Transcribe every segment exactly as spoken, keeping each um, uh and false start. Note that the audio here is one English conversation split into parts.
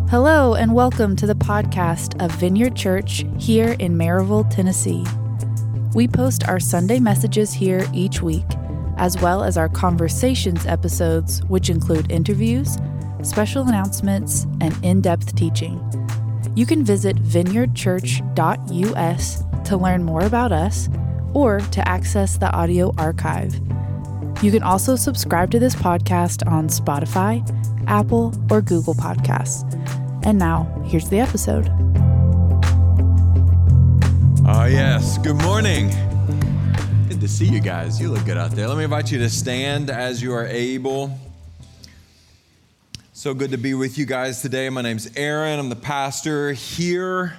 Hello and welcome to the podcast of Vineyard Church here in Maryville, Tennessee. We post our Sunday messages here each week, as well as our conversations episodes, which include interviews, special announcements, and in-depth teaching. You can visit vineyard church dot U S to learn more about us or to access the audio archive. You can also subscribe to this podcast on Spotify, Apple, or Google Podcasts. And now, here's the episode. Oh, yes. Good morning. Good to see you guys. You look good out there. Let me invite you to stand as you are able. So good to be with you guys today. My name's Aaron. I'm the pastor here.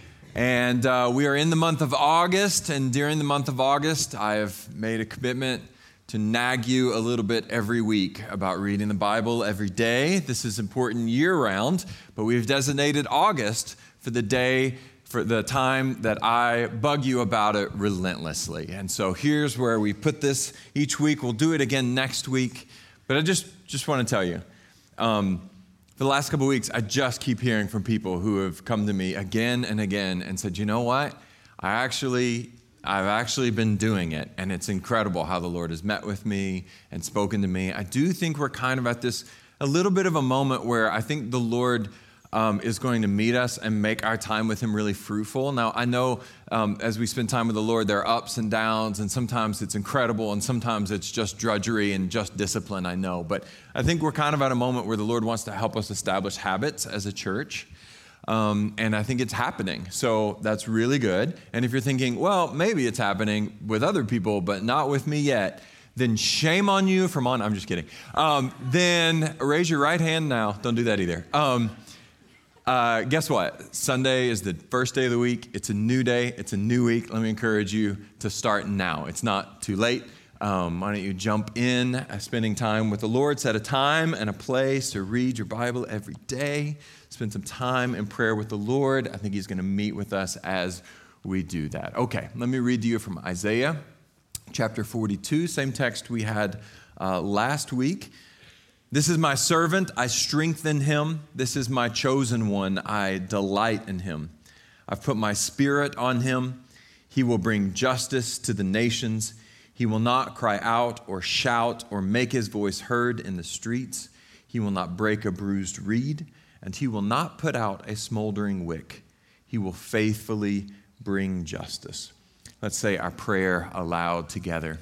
And uh, we are in the month of August. And during the month of August, I have made a commitment to nag you a little bit every week about reading the Bible every day. This is important year-round, but we've designated August for the day, for the time that I bug you about it relentlessly. And so here's where we put this each week. We'll do it again next week. But I just, just want to tell you, um, for the last couple of weeks, I just keep hearing from people who have come to me again and again and said, you know what? I actually... I've actually been doing it, and it's incredible how the Lord has met with me and spoken to me. I do think we're kind of at this, a little bit of a moment where I think the Lord um, is going to meet us and make our time with Him really fruitful. Now, I know um, as we spend time with the Lord, there are ups and downs, and sometimes it's incredible, and sometimes it's just drudgery and just discipline, I know. But I think we're kind of at a moment where the Lord wants to help us establish habits as a church. Um, and I think it's happening. So that's really good. And if you're thinking, well, maybe it's happening with other people, but not with me yet, then shame on you from on, I'm just kidding. Um, then raise your right hand now. Don't do that either. Um, uh, guess what? Sunday is the first day of the week. It's a new day. It's a new week. Let me encourage you to start now. It's not too late. Um, why don't you jump in, uh, spending time with the Lord, set a time and a place to read your Bible every day. Spend some time in prayer with the Lord. I think He's going to meet with us as we do that. Okay, let me read to you from Isaiah chapter forty-two, same text we had uh, last week. This is my servant, I strengthen him. This is my chosen one, I delight in him. I've put my spirit on him. He will bring justice to the nations. He will not cry out or shout or make his voice heard in the streets. He will not break a bruised reed, and he will not put out a smoldering wick. He will faithfully bring justice. Let's say our prayer aloud together.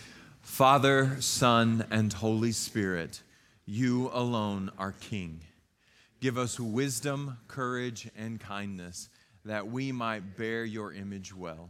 Father, Son, and Holy Spirit, you alone are King. Give us wisdom, courage, and kindness, that we might bear your image well.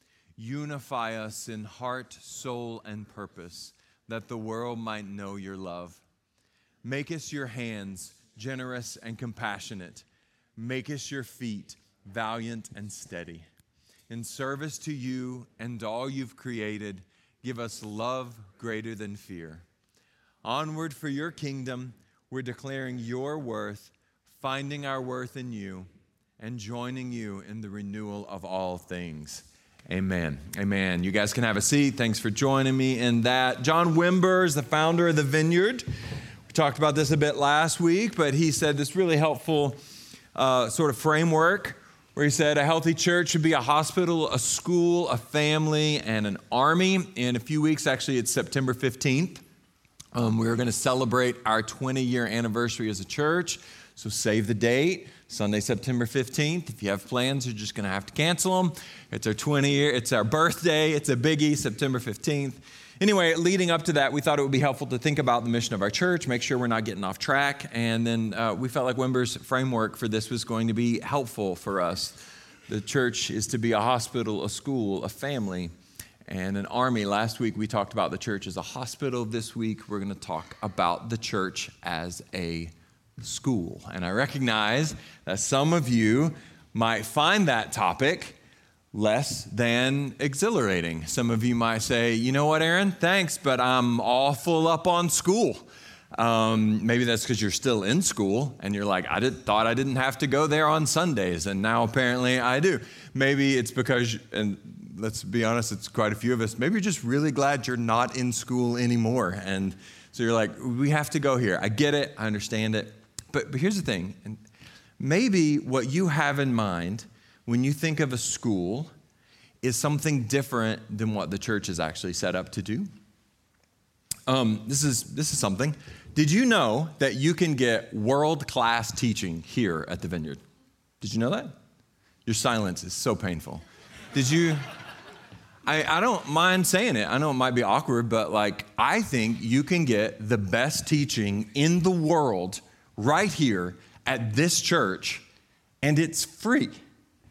Unify us in heart, soul, and purpose, that the world might know your love. Make us your hands, generous and compassionate. Make us your feet, valiant and steady. In service to you and all you've created, give us love greater than fear. Onward for your kingdom, we're declaring your worth, finding our worth in you, and joining you in the renewal of all things. Amen. Amen. You guys can have a seat. Thanks for joining me in that. John Wimber is the founder of the Vineyard. We talked about this a bit last week, but he said this really helpful uh, sort of framework where he said a healthy church should be a hospital, a school, a family, and an army. In a few weeks, actually, it's September fifteenth. Um, we're going to celebrate our twenty-year anniversary as a church. So save the date, Sunday, September fifteenth. If you have plans, you're just going to have to cancel them. It's our twenty year, it's our birthday. It's a biggie, September fifteenth. Anyway, leading up to that, we thought it would be helpful to think about the mission of our church, make sure we're not getting off track. And then uh, we felt like Wimber's framework for this was going to be helpful for us. The church is to be a hospital, a school, a family, and an army. Last week, we talked about the church as a hospital. This week, we're going to talk about the church as a school. And I recognize that some of you might find that topic less than exhilarating. Some of you might say, you know what, Aaron, thanks, but I'm all full up on school. Um, maybe that's because you're still in school and you're like, I did, thought I didn't have to go there on Sundays, and now apparently I do. Maybe it's because, and let's be honest, it's quite a few of us, maybe you're just really glad you're not in school anymore. And so you're like, we have to go here. I get it. I understand it. But, but here's the thing. And maybe what you have in mind when you think of a school is something different than what the church is actually set up to do. Um, this is this is something. Did you know that you can get world-class teaching here at the Vineyard? Did you know that? Your silence is so painful. Did you? I, I don't mind saying it. I know it might be awkward, but like I think you can get the best teaching in the world right here at this church, and it's free. Let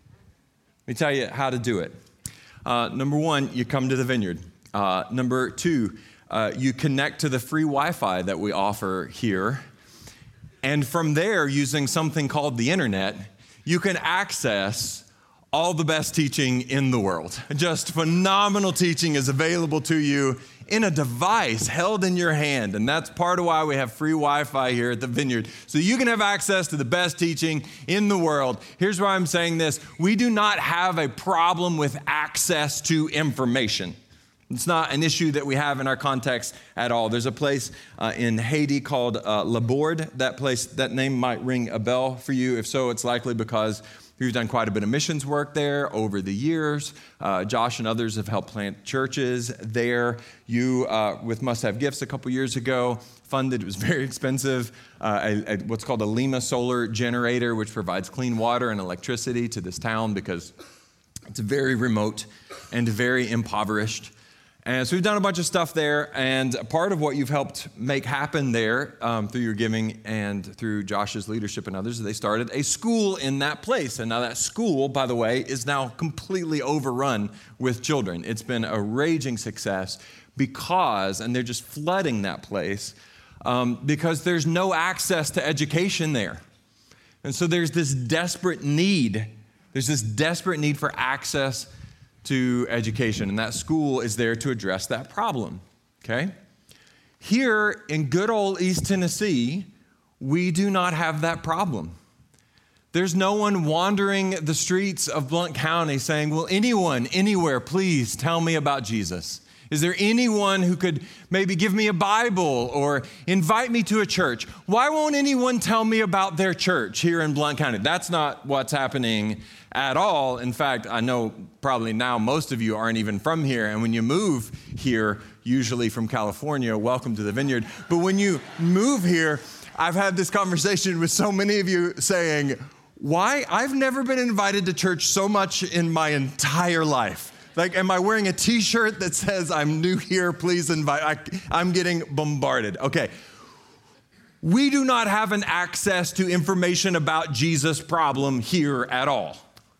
me tell you how to do it. Uh, number one, you come to the Vineyard. Uh, number two, uh, you connect to the free Wi-Fi that we offer here. And from there, using something called the internet, you can access all the best teaching in the world. Just phenomenal teaching is available to you in a device held in your hand. And that's part of why we have free Wi-Fi here at the Vineyard. So you can have access to the best teaching in the world. Here's why I'm saying this. We do not have a problem with access to information. It's not an issue that we have in our context at all. There's a place uh, in Haiti called uh, La Bourde. That place, that name might ring a bell for you. If so, it's likely because we've done quite a bit of missions work there over the years. Uh, Josh and others have helped plant churches there. You, uh, with Must Have Gifts a couple years ago, funded, it was very expensive, uh, a, a, what's called a Lima solar generator, which provides clean water and electricity to this town because it's very remote and very impoverished. And so we've done a bunch of stuff there, and part of what you've helped make happen there um, through your giving and through Josh's leadership and others, they started a school in that place. And now that school, by the way, is now completely overrun with children. It's been a raging success because, and they're just flooding that place, um, because there's no access to education there. And so there's this desperate need, there's this desperate need for access to education, and that school is there to address that problem, okay? Here in good old East Tennessee, we do not have that problem. There's no one wandering the streets of Blount County saying, will anyone, anywhere, please tell me about Jesus? Is there anyone who could maybe give me a Bible or invite me to a church? Why won't anyone tell me about their church here in Blount County? That's not what's happening at all. In fact, I know probably now most of you aren't even from here. And when you move here, usually from California, welcome to the Vineyard. But when you move here, I've had this conversation with so many of you saying, why? I've never been invited to church so much in my entire life. Like, am I wearing a t-shirt that says I'm new here, please invite? I, I'm getting bombarded. Okay. We do not have an access to information about Jesus problem here at all.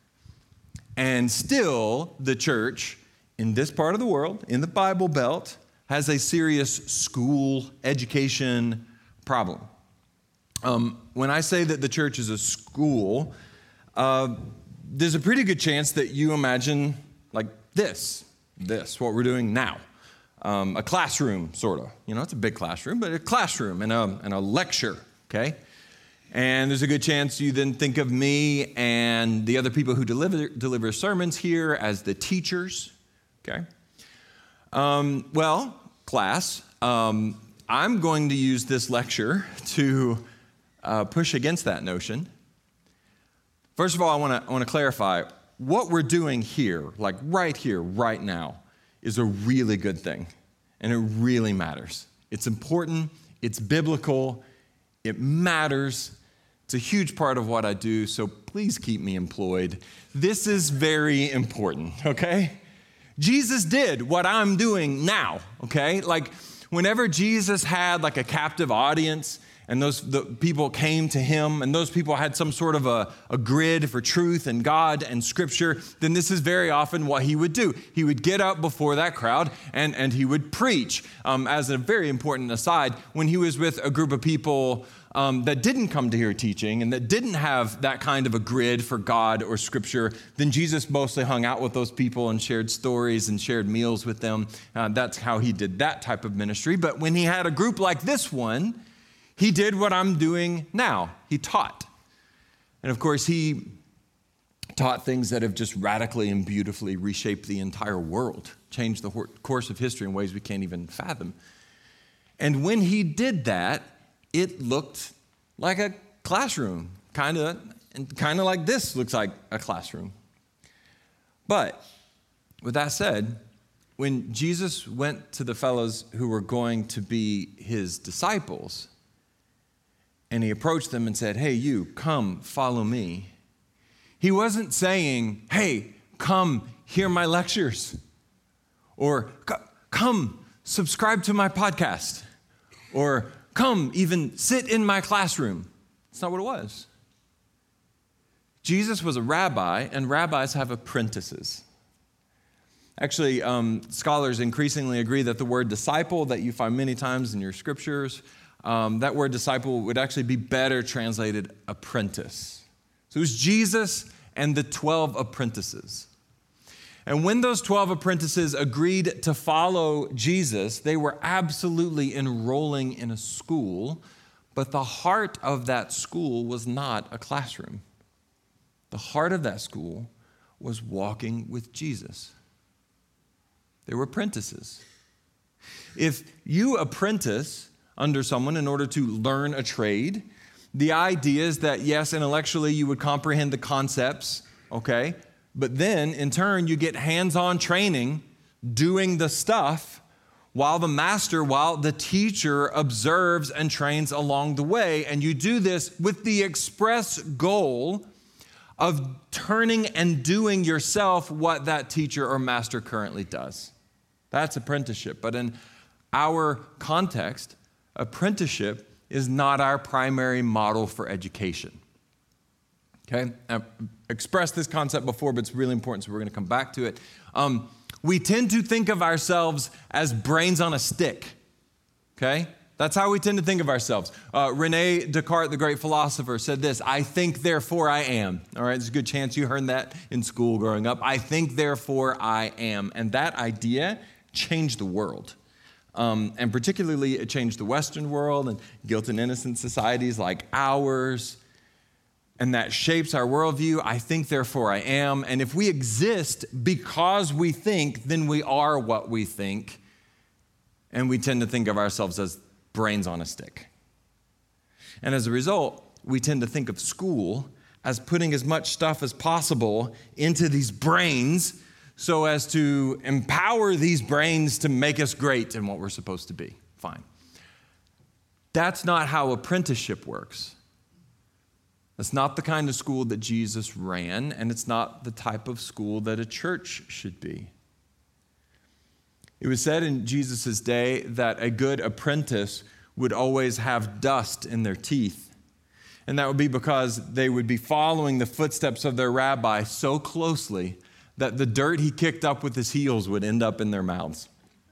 And still, the church in this part of the world, in the Bible Belt, has a serious school education problem. Um, when I say that the church is a school, uh, there's a pretty good chance that you imagine like this, this, what we're doing now. Um, a classroom, sort of. You know, it's a big classroom, but a classroom and a, and a lecture, okay? And there's a good chance you then think of me and the other people who deliver, deliver sermons here as the teachers, okay? Um, well, class, um, I'm going to use this lecture to uh, push against that notion. First of all, I want to I want to clarify, what we're doing here, like right here, right now, is a really good thing, and it really matters. It's important, it's biblical, it matters. It's a huge part of what I do, so please keep me employed. This is very important, okay? Jesus did what I'm doing now, okay? Like, whenever Jesus had like a captive audience, and those the people came to him, and those people had some sort of a, a grid for truth and God and Scripture, then this is very often what he would do. He would get up before that crowd, and, and he would preach. Um, as a very important aside, when he was with a group of people um, that didn't come to hear teaching and that didn't have that kind of a grid for God or Scripture, then Jesus mostly hung out with those people and shared stories and shared meals with them. Uh, that's how he did that type of ministry. But when he had a group like this one, he did what I'm doing now. He taught. And of course, he taught things that have just radically and beautifully reshaped the entire world, changed the course of history in ways we can't even fathom. And when he did that, it looked like a classroom, kind of. And kind of like this looks like a classroom. But with that said, when Jesus went to the fellows who were going to be his disciples, and he approached them and said, hey, you, come, follow me. He wasn't saying, hey, come, hear my lectures. Or come, subscribe to my podcast. Or come, even sit in my classroom. That's not what it was. Jesus was a rabbi, and rabbis have apprentices. Actually, um, scholars increasingly agree that the word disciple that you find many times in your scriptures, um, that word disciple would actually be better translated apprentice. So it was Jesus and the twelve apprentices. And when those twelve apprentices agreed to follow Jesus, they were absolutely enrolling in a school, but the heart of that school was not a classroom. The heart of that school was walking with Jesus. They were apprentices. If you apprentice under someone in order to learn a trade, the idea is that, yes, intellectually you would comprehend the concepts, okay? But then, in turn, you get hands-on training doing the stuff while the master, while the teacher observes and trains along the way. And you do this with the express goal of turning and doing yourself what that teacher or master currently does. That's apprenticeship. But in our context, apprenticeship is not our primary model for education. Okay? I've expressed this concept before, but it's really important, so we're going to come back to it. Um, we tend to think of ourselves as brains on a stick. Okay? That's how we tend to think of ourselves. Uh, Rene Descartes, the great philosopher, said this, I think, therefore I am. All right, there's a good chance you heard that in school growing up. I think, therefore I am. And that idea changed the world. Um, and particularly, it changed the Western world and guilt and innocence societies like ours. And that shapes our worldview. I think, therefore I am. And if we exist because we think, then we are what we think. And we tend to think of ourselves as brains on a stick. And as a result, we tend to think of school as putting as much stuff as possible into these brains so as to empower these brains to make us great in what we're supposed to be. Fine. That's not how apprenticeship works. That's not the kind of school that Jesus ran, and it's not the type of school that a church should be. It was said in Jesus' day that a good apprentice would always have dust in their teeth. And that would be because they would be following the footsteps of their rabbi so closely that the dirt he kicked up with his heels would end up in their mouths.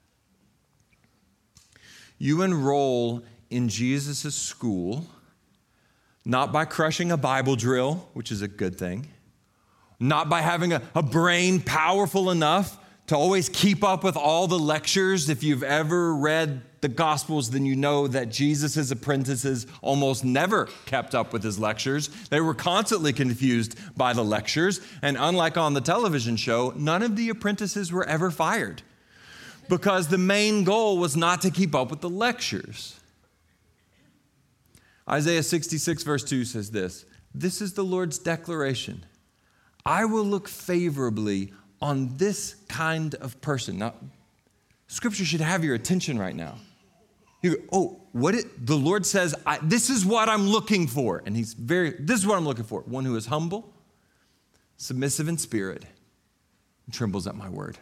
You enroll in Jesus' school, not by crushing a Bible drill, which is a good thing, not by having a, a brain powerful enough to always keep up with all the lectures. If you've ever read the Gospels, then you know that Jesus' apprentices almost never kept up with his lectures. They were constantly confused by the lectures. And unlike on the television show, none of the apprentices were ever fired because the main goal was not to keep up with the lectures. Isaiah sixty-six verse two says this, this is the Lord's declaration. I will look favorably on this kind of person. Now, Scripture should have your attention right now. You go, oh, what it, the Lord says, I, this is what I'm looking for. And he's very, this is what I'm looking for. One who is humble, submissive in spirit, and trembles at my word.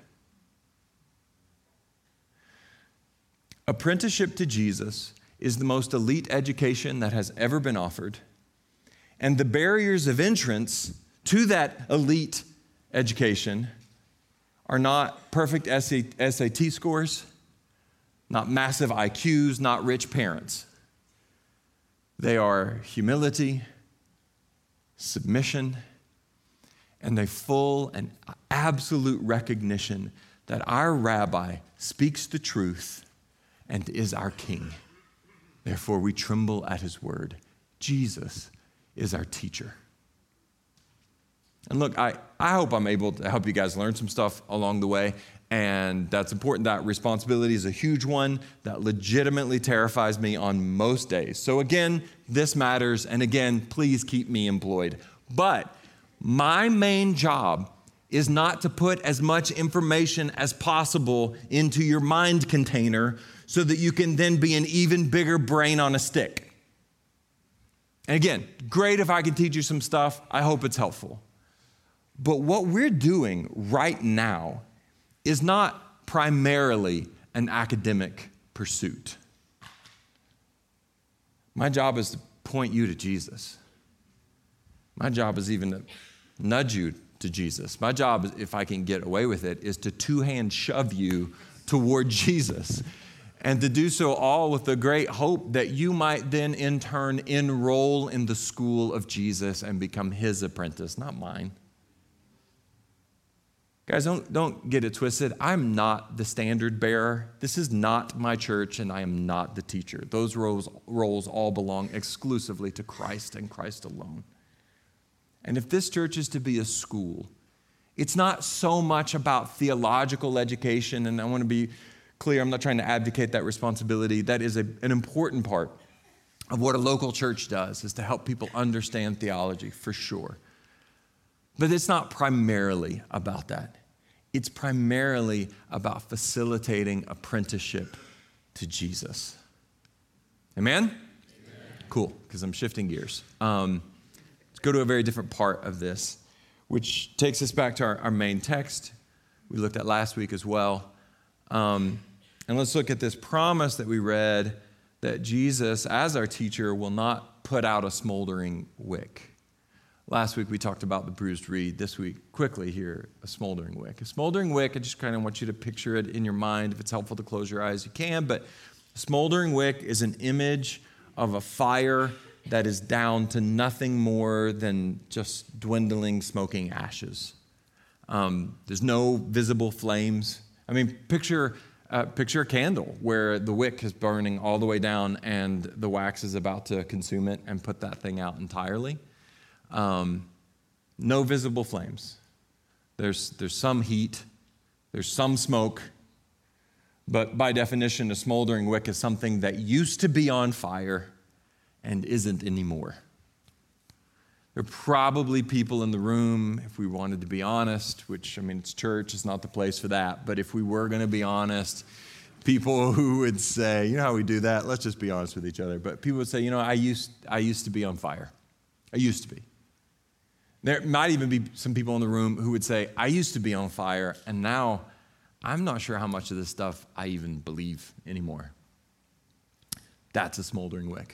Apprenticeship to Jesus is the most elite education that has ever been offered. And the barriers of entrance to that elite education are not perfect S A T scores, not massive I Qs, not rich parents. They are humility, submission, and a full and absolute recognition that our rabbi speaks the truth and is our king. Therefore, we tremble at his word. Jesus is our teacher. And look, I, I hope I'm able to help you guys learn some stuff along the way. And that's important. That responsibility is a huge one that legitimately terrifies me on most days. So again, this matters. And again, please keep me employed. But my main job is not to put as much information as possible into your mind container so that you can then be an even bigger brain on a stick. And again, great if I can teach you some stuff. I hope it's helpful. But what we're doing right now is not primarily an academic pursuit. My job is to point you to Jesus. My job is even to nudge you to Jesus. My job, if I can get away with it, is to two-hand shove you toward Jesus, and to do so all with the great hope that you might then in turn enroll in the school of Jesus and become his apprentice, not mine. Guys, don't, don't get it twisted. I'm not the standard bearer. This is not my church, and I am not the teacher. Those roles, roles all belong exclusively to Christ and Christ alone. And if this church is to be a school, it's not so much about theological education, and I want to be clear, I'm not trying to advocate that responsibility. That is a, an important part of what a local church does, is to help people understand theology, for sure. But it's not primarily about that. It's primarily about facilitating apprenticeship to Jesus. Amen? Amen. Cool, because I'm shifting gears. Um, Go to a very different part of this, which takes us back to our, our main text we looked at last week as well. Um, and let's look at this promise that we read, that Jesus, as our teacher, will not put out a smoldering wick. Last week we talked about the bruised reed. This week, quickly here, a smoldering wick. A smoldering wick, I just kind of want you to picture it in your mind. If it's helpful to close your eyes, you can. But a smoldering wick is an image of a fire that is down to nothing more than just dwindling, smoking ashes. Um, there's no visible flames. I mean, picture, uh, picture a candle where the wick is burning all the way down and the wax is about to consume it and put that thing out entirely. Um, no visible flames. There's, there's some heat. There's some smoke. But by definition, a smoldering wick is something that used to be on fire and isn't anymore. There are probably people in the room, if we wanted to be honest, which, I mean, it's church, it's not the place for that, but if we were going to be honest, people who would say, you know how we do that? Let's just be honest with each other. But people would say, you know, I used, I used to be on fire. I used to be. There might even be some people in the room who would say, I used to be on fire, and now I'm not sure how much of this stuff I even believe anymore. That's a smoldering wick.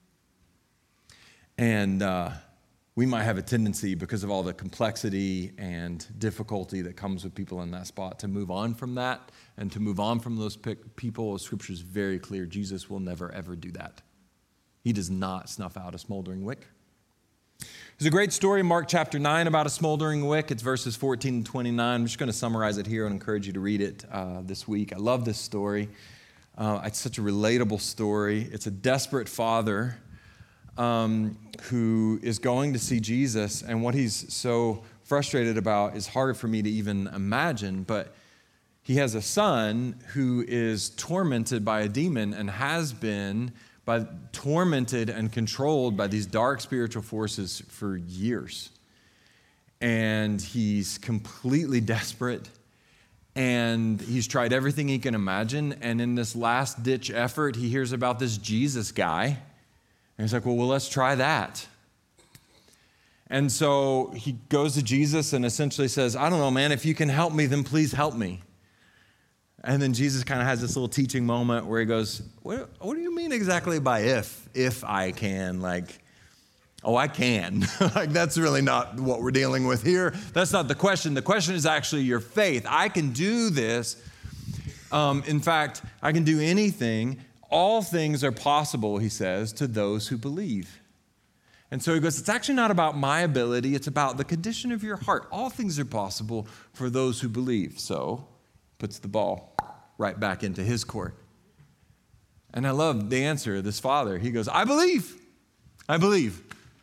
And uh, we might have a tendency, because of all the complexity and difficulty that comes with people in that spot, to move on from that and to move on from those people. Scripture is very clear. Jesus will never, ever do that. He does not snuff out a smoldering wick. There's a great story in Mark chapter nine about a smoldering wick. It's verses fourteen and twenty-nine. I'm just going to summarize it here and encourage you to read it uh, this week. I love this story. Uh, it's such a relatable story. It's a desperate father Um, who is going to see Jesus, and what he's so frustrated about is hard for me to even imagine, but he has a son who is tormented by a demon and has been by, tormented and controlled by these dark spiritual forces for years. And he's completely desperate, and he's tried everything he can imagine, and in this last-ditch effort, he hears about this Jesus guy. And he's like, well, well, let's try that. And so he goes to Jesus and essentially says, I don't know, man, if you can help me, then please help me. And then Jesus kind of has this little teaching moment where he goes, what, what do you mean exactly by if, if I can? Like, oh, I can. Like, that's really not what we're dealing with here. That's not the question. The question is actually your faith. I can do this. Um, in fact, I can do anything. All things are possible, he says, to those who believe. And so he goes, it's actually not about my ability, it's about the condition of your heart. All things are possible for those who believe. So puts the ball right back into his court. And I love the answer of this father. He goes, I believe. I believe.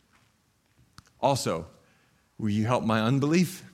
Also, will you help my unbelief?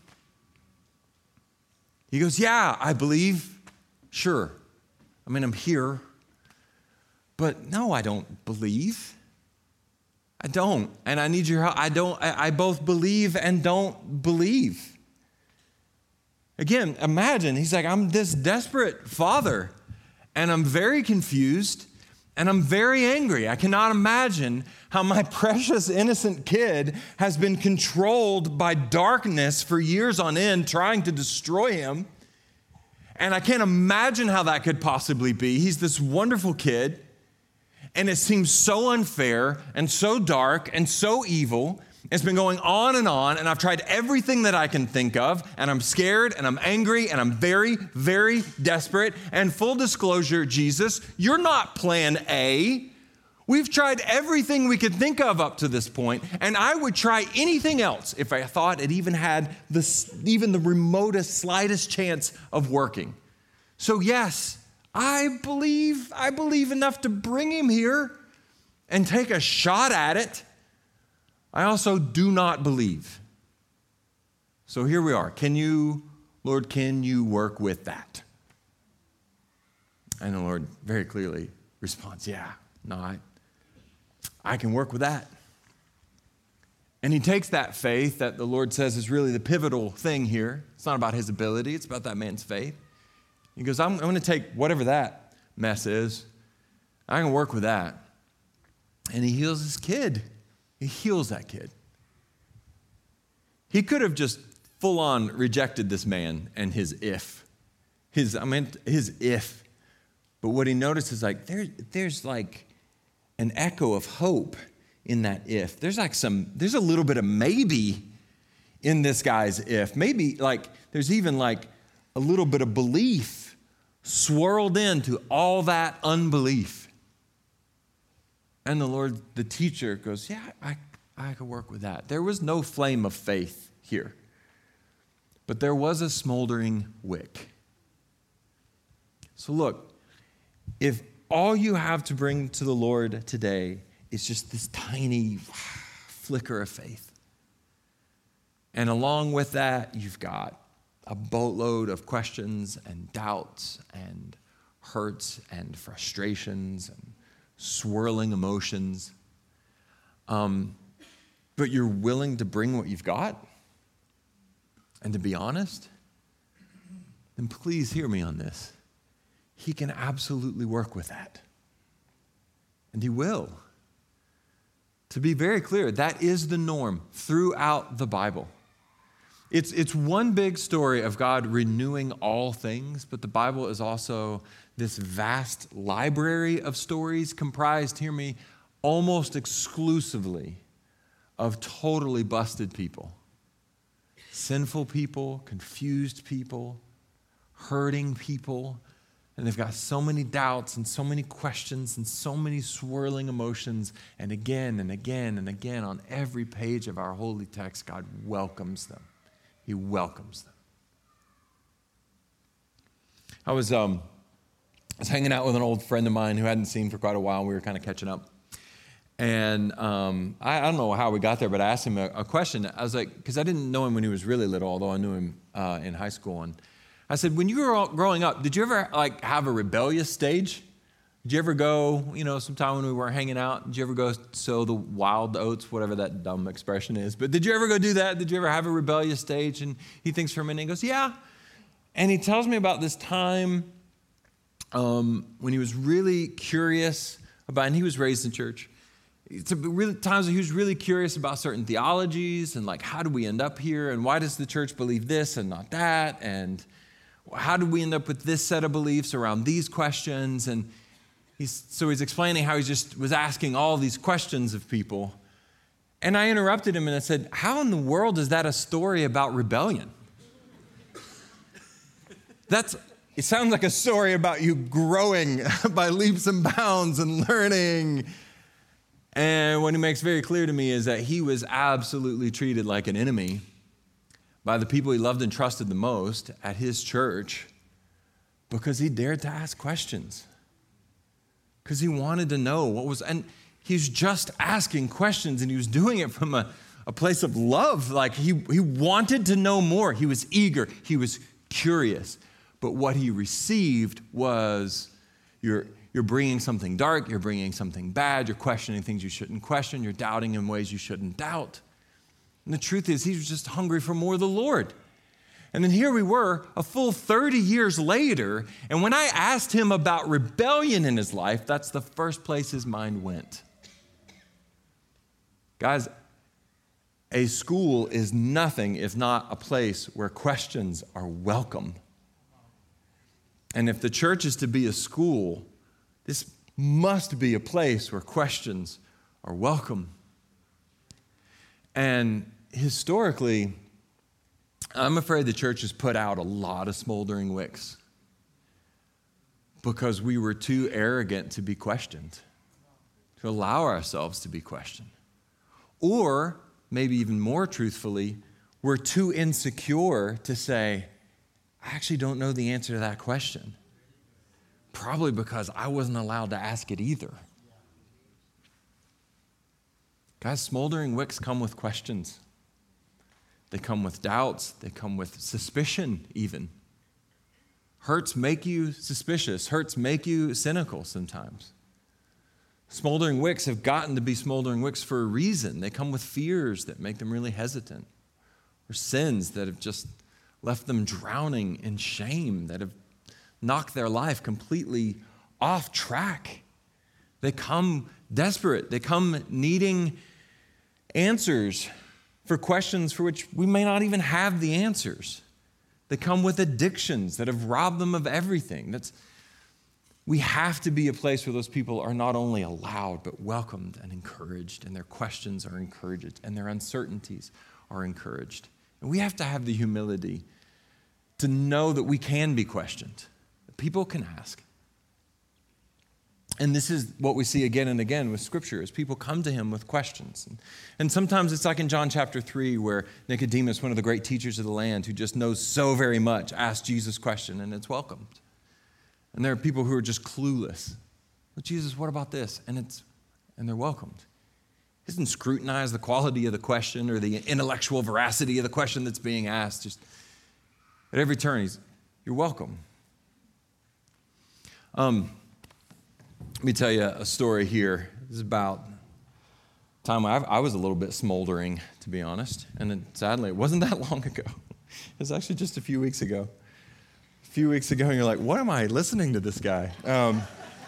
He goes, yeah, I believe. Sure. I mean, I'm here. But no, I don't believe. I don't, and I need your help. I don't, I, I both believe and don't believe. Again, imagine, he's like, I'm this desperate father, and I'm very confused, and I'm very angry. I cannot imagine how my precious, innocent kid has been controlled by darkness for years on end, trying to destroy him. And I can't imagine how that could possibly be. He's this wonderful kid, and it seems so unfair and so dark and so evil. It's been going on and on, and I've tried everything that I can think of, and I'm scared, and I'm angry, and I'm very, very desperate. And full disclosure, Jesus, you're not plan A. We've tried everything we could think of up to this point, and I would try anything else if I thought it even had this, even the remotest, slightest chance of working. So yes, I believe, I believe enough to bring him here and take a shot at it. I also do not believe. So here we are. Can you, Lord, can you work with that? And the Lord very clearly responds, yeah, no, I, I can work with that. And he takes that faith that the Lord says is really the pivotal thing here. It's not about his ability. It's about that man's faith. He goes, I'm, I'm going to take whatever that mess is. I can work with that. And he heals his kid. He heals that kid. He could have just full on rejected this man and his if. His, I mean, his if. But what he noticed is like, there, there's like an echo of hope in that if. There's like some, there's a little bit of maybe in this guy's if. Maybe like, there's even like a little bit of belief swirled into all that unbelief. And the Lord, the teacher goes, yeah, I, I could work with that. There was no flame of faith here, but there was a smoldering wick. So look, if all you have to bring to the Lord today is just this tiny flicker of faith, and along with that, you've got a boatload of questions and doubts and hurts and frustrations and swirling emotions, um, but you're willing to bring what you've got and to be honest, then please hear me on this. He can absolutely work with that. And he will. To be very clear, that is the norm throughout the Bible. It's, it's one big story of God renewing all things, but the Bible is also this vast library of stories comprised, hear me, almost exclusively of totally busted people. Sinful people, confused people, hurting people, and they've got so many doubts and so many questions and so many swirling emotions, and again and again and again on every page of our holy text, God welcomes them. He welcomes them. I was um, I was hanging out with an old friend of mine who I hadn't seen for quite a while. We were kind of catching up. And um, I, I don't know how we got there, but I asked him a, a question. I was like, because I didn't know him when he was really little, although I knew him uh, in high school. And I said, when you were all growing up, did you ever like have a rebellious stage? Did you ever go, you know, sometime when we were hanging out, did you ever go sow the wild oats, whatever that dumb expression is? But did you ever go do that? Did you ever have a rebellious stage? And he thinks for a minute and goes, yeah. And he tells me about this time um, when he was really curious about, and he was raised in church. It's really times when he was really curious about certain theologies and like, how do we end up here? And why does the church believe this and not that? And how did we end up with this set of beliefs around these questions? And He's, so he's explaining how he just was asking all these questions of people. And I interrupted him and I said, how in the world is that a story about rebellion? That's, it sounds like a story about you growing by leaps and bounds and learning. And what he makes very clear to me is that he was absolutely treated like an enemy by the people he loved and trusted the most at his church because he dared to ask questions. Because he wanted to know what was, and he's just asking questions, and he was doing it from a, a place of love. Like he, he wanted to know more. He was eager. He was curious. But what he received was, you're, you're You're bringing something dark. You're bringing something bad. You're questioning things you shouldn't question. You're doubting in ways you shouldn't doubt. And the truth is, he was just hungry for more of the Lord. And then here we were, a full thirty years later, and when I asked him about rebellion in his life, that's the first place his mind went. Guys, a school is nothing if not a place where questions are welcome. And if the church is to be a school, this must be a place where questions are welcome. And historically, I'm afraid the church has put out a lot of smoldering wicks because we were too arrogant to be questioned, to allow ourselves to be questioned. Or, maybe even more truthfully, we're too insecure to say, I actually don't know the answer to that question. Probably because I wasn't allowed to ask it either. Guys, smoldering wicks come with questions. They come with doubts. They come with suspicion even. Hurts make you suspicious. Hurts make you cynical sometimes. Smoldering wicks have gotten to be smoldering wicks for a reason. They come with fears that make them really hesitant, or sins that have just left them drowning in shame, that have knocked their life completely off track. They come desperate. They come needing answers for questions for which we may not even have the answers. They come with addictions that have robbed them of everything. That's We have to be a place where those people are not only allowed, but welcomed and encouraged, and their questions are encouraged, and their uncertainties are encouraged. And we have to have the humility to know that we can be questioned, that people can ask. And this is what we see again and again with Scripture, as people come to him with questions. And, and sometimes it's like in John chapter three, where Nicodemus, one of the great teachers of the land, who just knows so very much, asks Jesus a question, and it's welcomed. And there are people who are just clueless. Well, Jesus, what about this? And it's and they're welcomed. He doesn't scrutinize the quality of the question or the intellectual veracity of the question that's being asked. Just at every turn, he's, you're welcome. Um, let me tell you a story here. This is about time I, I was a little bit smoldering, to be honest. And it, sadly, it wasn't that long ago. It was actually just a few weeks ago. A few weeks ago, and you're like, what am I listening to this guy? Um,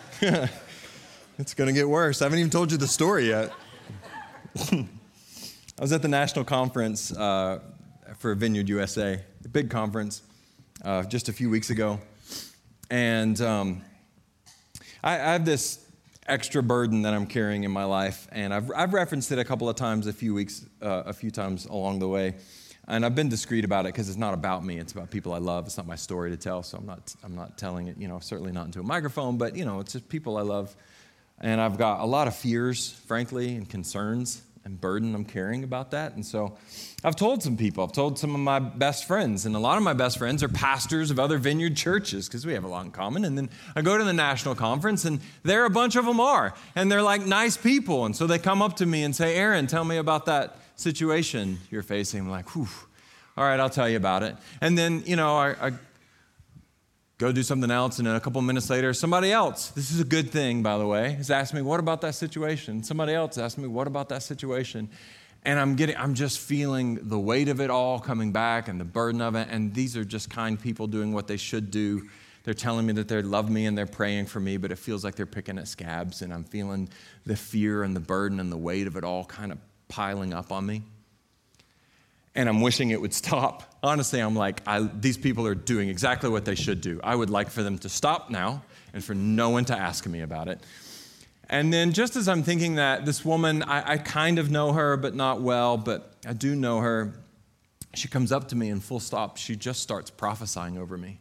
it's going to get worse. I haven't even told you the story yet. I was at the national conference uh, for Vineyard U S A, a big conference, uh, just a few weeks ago. And um, I, I have this extra burden that I'm carrying in my life, and I've, I've referenced it a couple of times, a few weeks, uh, a few times along the way. And I've been discreet about it because it's not about me. It's about people I love. It's not my story to tell, so I'm not I'm not telling it, you know, certainly not into a microphone, but, you know, it's just people I love. And I've got a lot of fears, frankly, and concerns and burden I'm carrying about that. And so I've told some people. I've told some of my best friends, and a lot of my best friends are pastors of other Vineyard churches because we have a lot in common. And then I go to the national conference, and there a bunch of them are, and they're like nice people. And so they come up to me and say, Aaron, tell me about that situation you're facing. I'm like, whew, all right, I'll tell you about it. And then, you know, I, I go do something else, and then a couple minutes later, somebody else, this is a good thing, by the way, has asked me, what about that situation? Somebody else asked me, what about that situation? And I'm getting, I'm just feeling the weight of it all coming back and the burden of it. And these are just kind people doing what they should do. They're telling me that they love me and they're praying for me, but it feels like they're picking at scabs, and I'm feeling the fear and the burden and the weight of it all kind of piling up on me. And I'm wishing it would stop. Honestly, I'm like, I, these people are doing exactly what they should do. I would like for them to stop now and for no one to ask me about it. And then just as I'm thinking that, this woman, I, I kind of know her, but not well, but I do know her. She comes up to me and full stop, she just starts prophesying over me.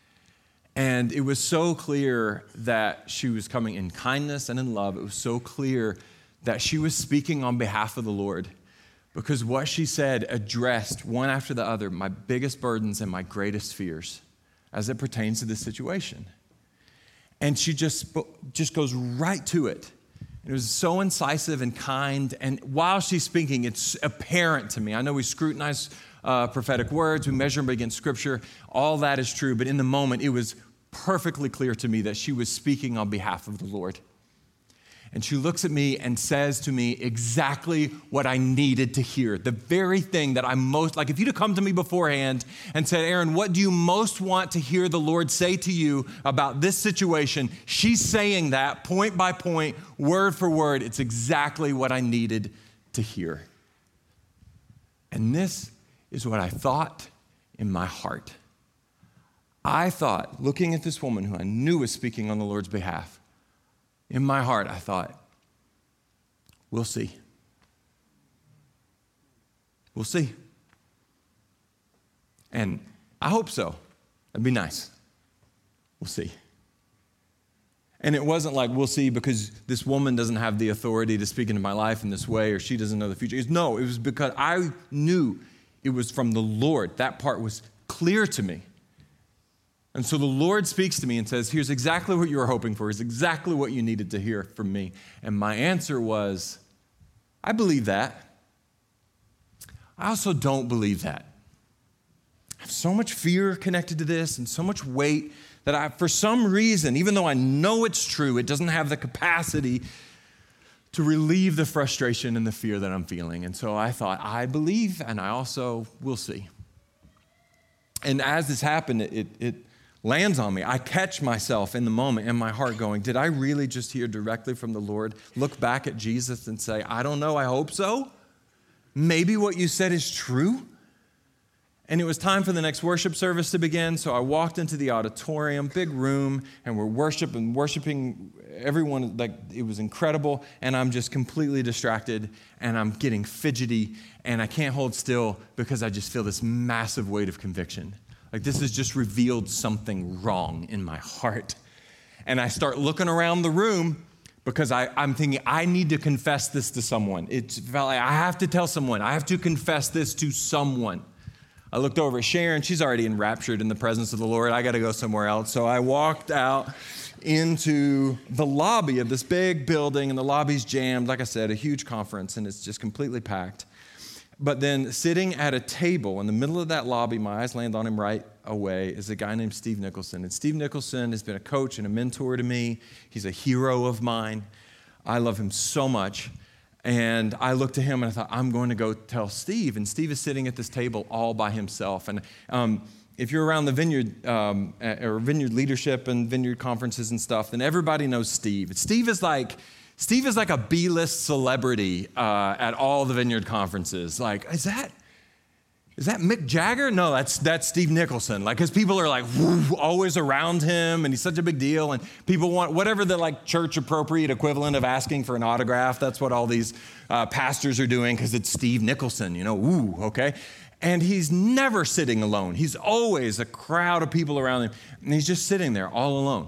And it was so clear that she was coming in kindness and in love. It was so clear that she was speaking on behalf of the Lord, because what she said addressed one after the other my biggest burdens and my greatest fears as it pertains to this situation. And she just just goes right to it. It was so incisive and kind. And while she's speaking, it's apparent to me. I know we scrutinize uh, prophetic words, we measure them against Scripture. All that is true. But in the moment, it was perfectly clear to me that she was speaking on behalf of the Lord. And she looks at me and says to me exactly what I needed to hear. The very thing that I most, like if you'd have come to me beforehand and said, Aaron, what do you most want to hear the Lord say to you about this situation? She's saying that point by point, word for word. It's exactly what I needed to hear. And this is what I thought in my heart. I thought, looking at this woman who I knew was speaking on the Lord's behalf, in my heart, I thought, we'll see. We'll see. And I hope so. That'd be nice. We'll see. And it wasn't like, we'll see because this woman doesn't have the authority to speak into my life in this way or she doesn't know the future. It was, no, it was because I knew it was from the Lord. That part was clear to me. And so the Lord speaks to me and says, here's exactly what you were hoping for. Here's exactly what you needed to hear from me. And my answer was, I believe that. I also don't believe that. I have so much fear connected to this and so much weight that I, for some reason, even though I know it's true, it doesn't have the capacity to relieve the frustration and the fear that I'm feeling. And so I thought, I believe, and I also will see. And as this happened, it, it lands on me. I catch myself in the moment in my heart going, did I really just hear directly from the Lord? Look back at Jesus and say, I don't know, I hope so. Maybe what you said is true. And it was time for the next worship service to begin, so I walked into the auditorium, big room, and we're worshiping, worshiping everyone, like it was incredible, and I'm just completely distracted, and I'm getting fidgety, and I can't hold still because I just feel this massive weight of conviction. Like this has just revealed something wrong in my heart. And I start looking around the room because I, I'm thinking, I need to confess this to someone. It felt like I have to tell someone. I have to confess this to someone. I looked over at Sharon. She's already enraptured in the presence of the Lord. I got to go somewhere else. So I walked out into the lobby of this big building, and the lobby's jammed. Like I said, a huge conference, and it's just completely packed. But then sitting at a table in the middle of that lobby, my eyes land on him right away, is a guy named Steve Nicholson. And Steve Nicholson has been a coach and a mentor to me. He's a hero of mine. I love him so much. And I looked to him and I thought, I'm going to go tell Steve. And Steve is sitting at this table all by himself. And um, if you're around the Vineyard um, or Vineyard leadership and Vineyard conferences and stuff, then everybody knows Steve. Steve is like, Steve is like a B-list celebrity uh, at all the Vineyard conferences. Like, is that, is that Mick Jagger? No, that's that's Steve Nicholson. Like, because people are like, woo, always around him, and he's such a big deal, and people want whatever the like church-appropriate equivalent of asking for an autograph. That's what all these uh, pastors are doing because it's Steve Nicholson, you know, ooh, okay? And he's never sitting alone. He's always a crowd of people around him, and he's just sitting there all alone.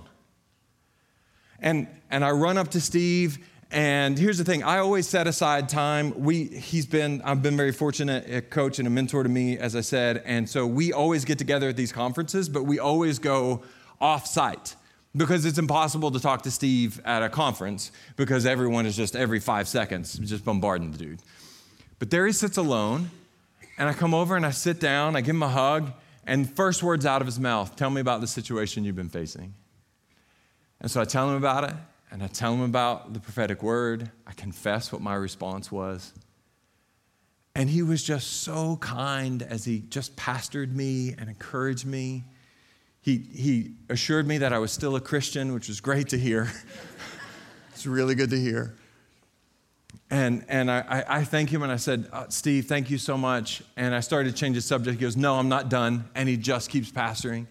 And and I run up to Steve, and here's the thing. I always set aside time. We he's been I've been very fortunate, a coach and a mentor to me, as I said, and so we always get together at these conferences, but we always go off-site because it's impossible to talk to Steve at a conference because everyone is just every five seconds just bombarding the dude. But there he sits alone, and I come over and I sit down, I give him a hug, and first words out of his mouth, tell me about the situation you've been facing. And so I tell him about it, and I tell him about the prophetic word. I confess what my response was. And he was just so kind as he just pastored me and encouraged me. He, he assured me that I was still a Christian, which was great to hear. It's really good to hear. And, and I, I thank him, and I said, uh, Steve, thank you so much. And I started to change the subject. He goes, no, I'm not done. And he just keeps pastoring.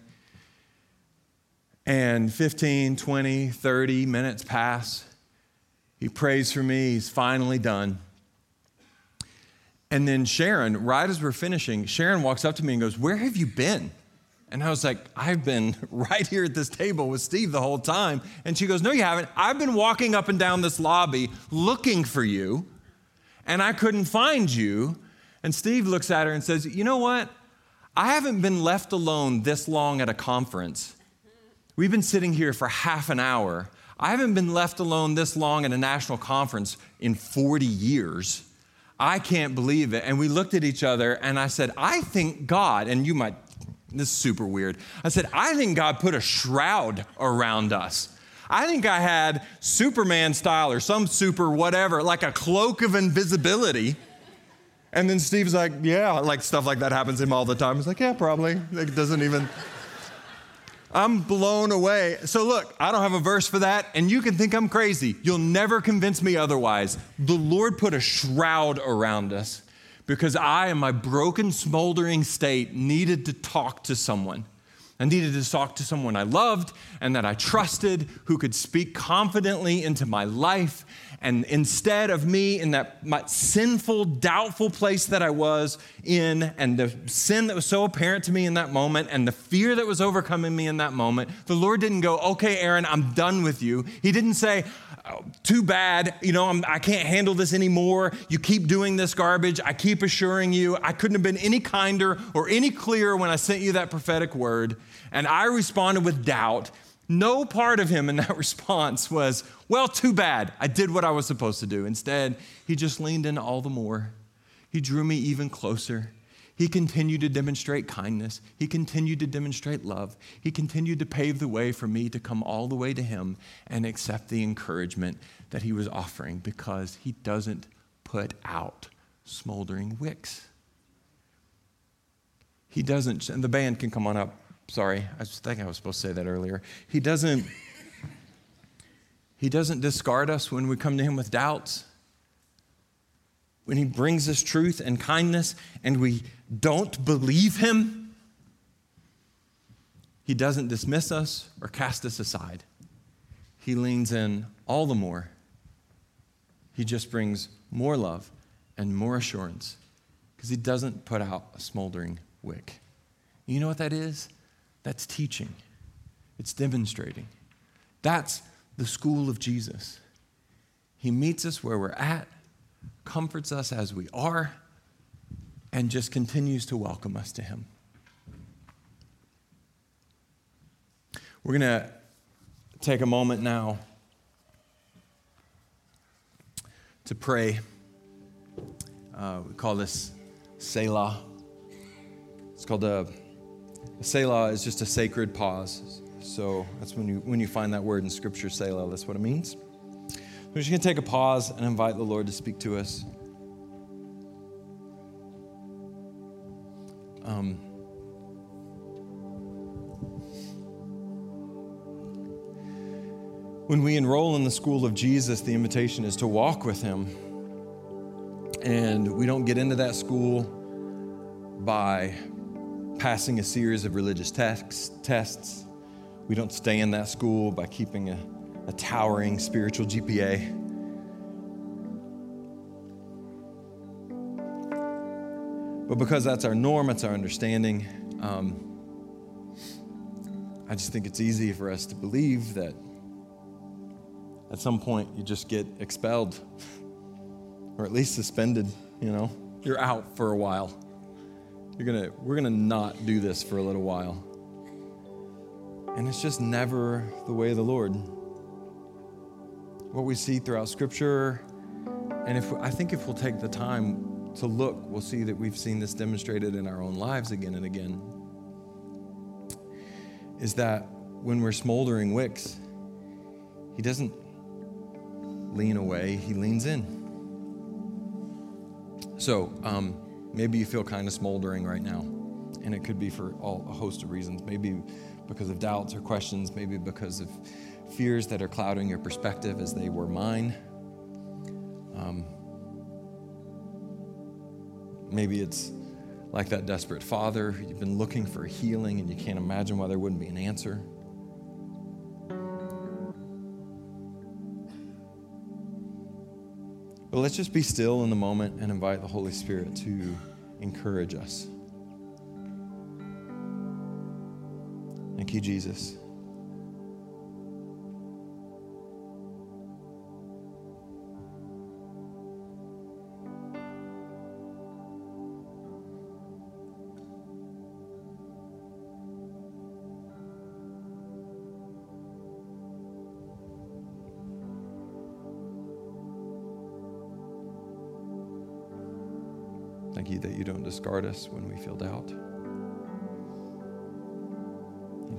And fifteen, twenty, thirty minutes pass. He prays for me. He's finally done. And then Sharon, right as we're finishing, Sharon walks up to me and goes, where have you been? And I was like, I've been right here at this table with Steve the whole time. And she goes, no, you haven't. I've been walking up and down this lobby looking for you, and I couldn't find you. And Steve looks at her and says, you know what? I haven't been left alone this long at a conference. We've been sitting here for half an hour. I haven't been left alone this long at a national conference in forty years. I can't believe it. And we looked at each other, and I said, I think God, and you might This is super weird. I said, I think God put a shroud around us. I think I had Superman style or some super whatever, like a cloak of invisibility. And then Steve's like, yeah, like stuff like that happens to him all the time. He's like, yeah, probably. It doesn't even, I'm blown away. So look, I don't have a verse for that, and you can think I'm crazy. You'll never convince me otherwise. The Lord put a shroud around us because I, in my broken, smoldering state, needed to talk to someone. I needed to talk to someone I loved and that I trusted, who could speak confidently into my life. And instead of me in that my sinful, doubtful place that I was in, and the sin that was so apparent to me in that moment, and the fear that was overcoming me in that moment, the Lord didn't go, okay, Aaron, I'm done with you. He didn't say, oh, too bad, you know, I'm, I can't handle this anymore. You keep doing this garbage. I keep assuring you. I couldn't have been any kinder or any clearer when I sent you that prophetic word. And I responded with doubt. No part of him in that response was, well, too bad. I did what I was supposed to do. Instead, he just leaned in all the more. He drew me even closer. He continued to demonstrate kindness. He continued to demonstrate love. He continued to pave the way for me to come all the way to him and accept the encouragement that he was offering, because he doesn't put out smoldering wicks. He doesn't, and the band can come on up. Sorry, I was thinking I was supposed to say that earlier. He doesn't, he doesn't discard us when we come to him with doubts. When he brings us truth and kindness and we don't believe him, he doesn't dismiss us or cast us aside. He leans in all the more. He just brings more love and more assurance because he doesn't put out a smoldering wick. You know what that is? That's teaching. It's demonstrating. That's the school of Jesus. He meets us where we're at, comforts us as we are, and just continues to welcome us to him. We're going to take a moment now to pray. Uh, we call this Selah. It's called a, a Selah is just a sacred pause. So that's when you when you find that word in Scripture, Selah, that's what it means. We're just going to take a pause and invite the Lord to speak to us. Um, when we enroll in the school of Jesus, the invitation is to walk with him. And we don't get into that school by passing a series of religious tests. tests. We don't stay in that school by keeping a, a towering spiritual G P A. But because that's our norm, it's our understanding, um, I just think it's easy for us to believe that at some point you just get expelled or at least suspended, you know. You're out for a while. You're gonna, we're gonna not do this for a little while. And it's just never the way of the Lord. What we see throughout Scripture, and if I think if we'll take the time to look, we'll see that we've seen this demonstrated in our own lives again and again, is that when we're smoldering wicks, he doesn't lean away, he leans in. So um, maybe you feel kind of smoldering right now, and it could be for all, a host of reasons. Maybe because of doubts or questions, maybe because of fears that are clouding your perspective as they were mine. Um, maybe it's like that desperate father. You've been looking for healing and you can't imagine why there wouldn't be an answer. But let's just be still in the moment and invite the Holy Spirit to encourage us. Thank you, Jesus. Thank you that you don't discard us when we feel doubt.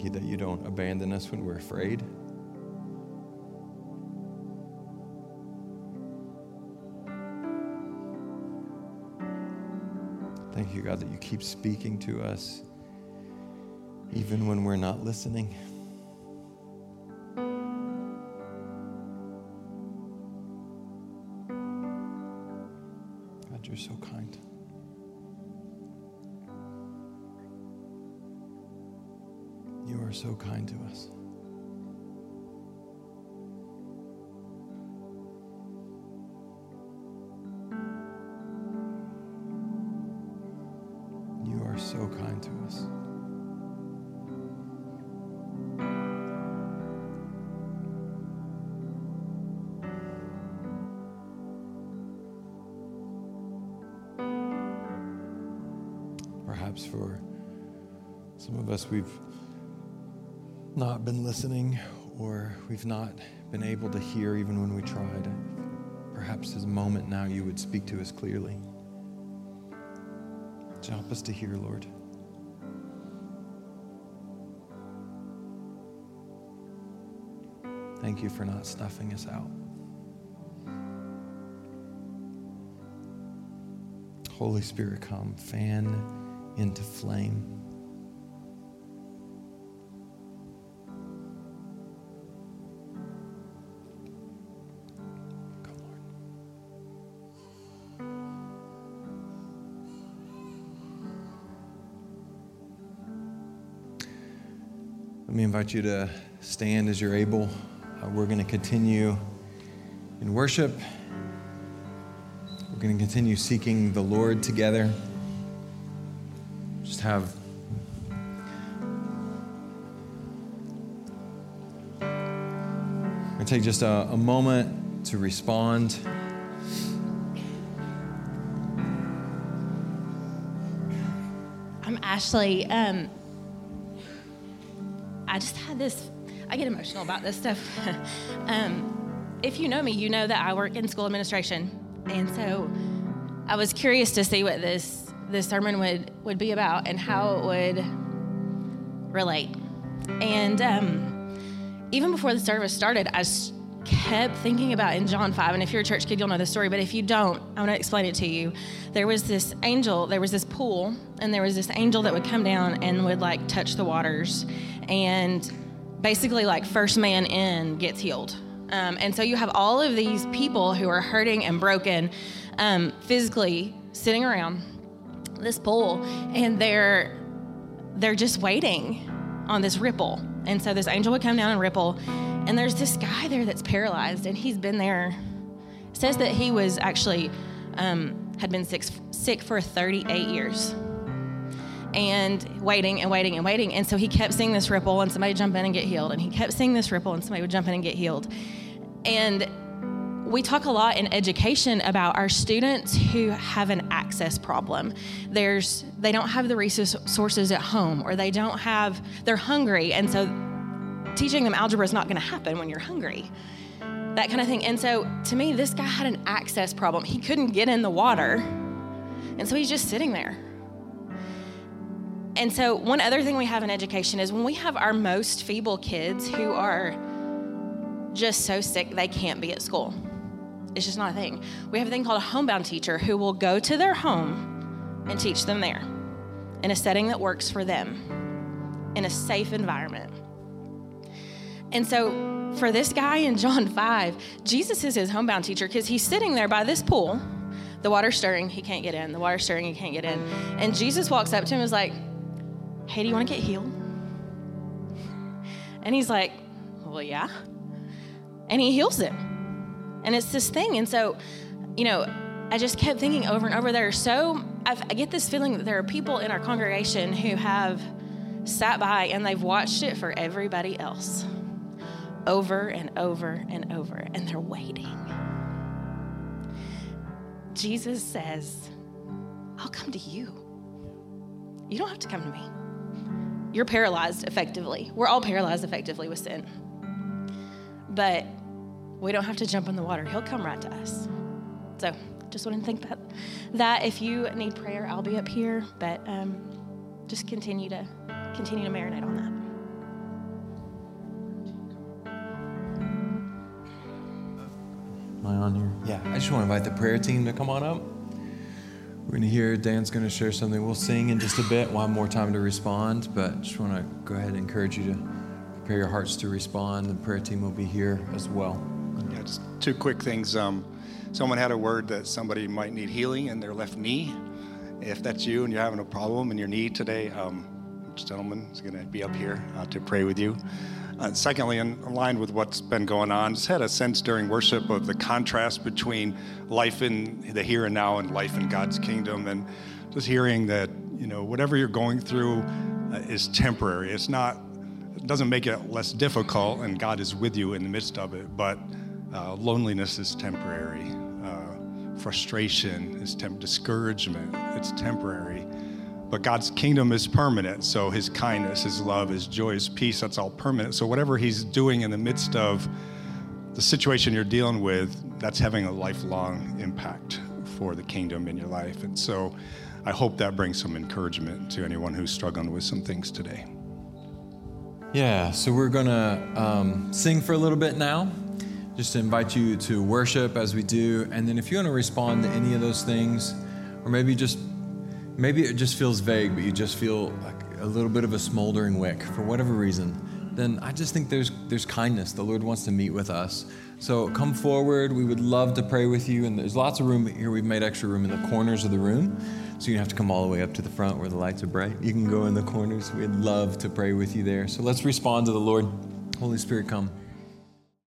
Thank you that you don't abandon us when we're afraid. Thank you, God, that you keep speaking to us even when we're not listening. God, you're so kind. You are so kind to us. You are so kind to us. Perhaps for some of us, we've not been listening, or we've not been able to hear even when we tried. Perhaps there's a moment now you would speak to us clearly. Help us to hear, Lord. Thank you for not snuffing us out. Holy Spirit, come, fan into flame. Come, Lord. Let me invite you to stand as you're able. Uh, we're going to continue in worship. We're going to continue seeking the Lord together. Just have I'm going to take just a, a moment to respond. I'm Ashley. Um, I just had this, I get emotional about this stuff. um, if you know me, you know that I work in school administration. And so I was curious to see what this, this sermon would, would be about and how it would relate. And um, even before the service started, I s- kept thinking about in John five, and if you're a church kid, you'll know the story, but if you don't, I'm going to explain it to you. There was this angel, there was this pool, and there was this angel that would come down and would like touch the waters, and basically like first man in gets healed. Um, and so you have all of these people who are hurting and broken um, physically sitting around this pool, and they're they're just waiting on this ripple. And so this angel would come down and ripple, and there's this guy there that's paralyzed, and he's been there. It says that he was actually um, had been sick sick for thirty-eight years. And waiting and waiting and waiting. And so he kept seeing this ripple and somebody would jump in and get healed. And he kept seeing this ripple and somebody would jump in and get healed. And we talk a lot in education about our students who have an access problem. There's, they don't have the resources at home, or they don't have, they're hungry. And so teaching them algebra is not going to happen when you're hungry. That kind of thing. And so to me, this guy had an access problem. He couldn't get in the water. And so he's just sitting there. And so one other thing we have in education is when we have our most feeble kids who are just so sick they can't be at school. It's just not a thing. We have a thing called a homebound teacher who will go to their home and teach them there in a setting that works for them, in a safe environment. And so for this guy in John five, Jesus is his homebound teacher because he's sitting there by this pool. The water's stirring, he can't get in. The water's stirring, he can't get in. And Jesus walks up to him and is like, hey, do you want to get healed? And he's like, well, yeah. And he heals him. And it's this thing. And so, you know, I just kept thinking over and over, there are so, I've, I get this feeling that there are people in our congregation who have sat by and they've watched it for everybody else over and over and over, and they're waiting. Jesus says, I'll come to you. You don't have to come to me. You're paralyzed effectively. We're all paralyzed effectively with sin. But we don't have to jump in the water. He'll come right to us. So just want to think about that. If you need prayer, I'll be up here. But um, just continue to continue to marinate on that. Am I on here? Yeah, I just want to invite the prayer team to come on up. We're going to hear, Dan's going to share something. We'll sing in just a bit. We'll have more time to respond, but just want to go ahead and encourage you to prepare your hearts to respond. The prayer team will be here as well. Yeah, just two quick things. Um, someone had a word that somebody might need healing in their left knee. If that's you and you're having a problem in your knee today, um, this gentleman is going to be up here uh, to pray with you. Uh, secondly, in line with what's been going on, just had a sense during worship of the contrast between life in the here and now and life in God's kingdom, and just hearing that, you know, whatever you're going through uh, is temporary. It's not, it doesn't make it less difficult, and God is with you in the midst of it, but uh, loneliness is temporary. Uh, frustration is temp- discouragement, it's temporary. But God's kingdom is permanent, so his kindness, his love, his joy, his peace, that's all permanent. So whatever he's doing in the midst of the situation you're dealing with, that's having a lifelong impact for the kingdom in your life. And so I hope that brings some encouragement to anyone who's struggling with some things today. Yeah, so we're going to um, sing for a little bit now, just to invite you to worship as we do. And then if you want to respond to any of those things, or maybe just Maybe it just feels vague, but you just feel like a little bit of a smoldering wick for whatever reason, then I just think there's there's kindness. The Lord wants to meet with us. So come forward. We would love to pray with you. And there's lots of room here. We've made extra room in the corners of the room, so you don't have to come all the way up to the front where the lights are bright. You can go in the corners. We'd love to pray with you there. So let's respond to the Lord. Holy Spirit, come.